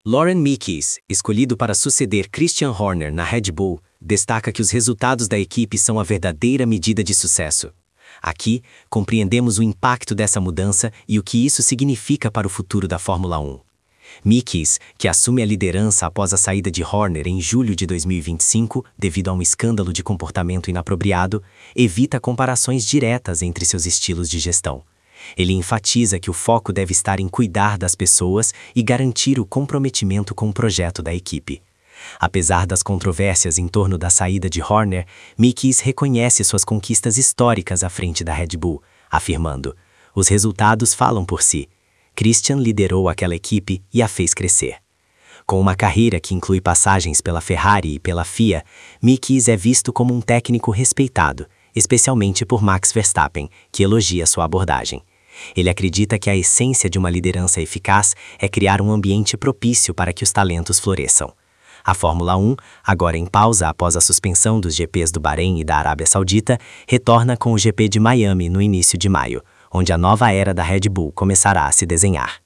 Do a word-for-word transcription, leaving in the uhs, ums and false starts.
Lauren Mekies, escolhido para suceder Christian Horner na Red Bull, destaca que os resultados da equipe são a verdadeira medida de sucesso. Aqui, compreendemos o impacto dessa mudança e o que isso significa para o futuro da Fórmula um. Mekies, que assume a liderança após a saída de Horner em julho de dois mil e vinte e cinco, devido a um escândalo de comportamento inapropriado, evita comparações diretas entre seus estilos de gestão. Ele enfatiza que o foco deve estar em cuidar das pessoas e garantir o comprometimento com o projeto da equipe. Apesar das controvérsias em torno da saída de Horner, Mekies reconhece suas conquistas históricas à frente da Red Bull, afirmando: "Os resultados falam por si. Christian liderou aquela equipe e a fez crescer." Com uma carreira que inclui passagens pela Ferrari e pela F I A, Mekies é visto como um técnico respeitado, especialmente por Max Verstappen, que elogia sua abordagem. Ele acredita que a essência de uma liderança eficaz é criar um ambiente propício para que os talentos floresçam. A Fórmula um, agora em pausa após a suspensão dos G Ps do Bahrein e da Arábia Saudita, retorna com o G P de Miami no início de maio, onde a nova era da Red Bull começará a se desenhar.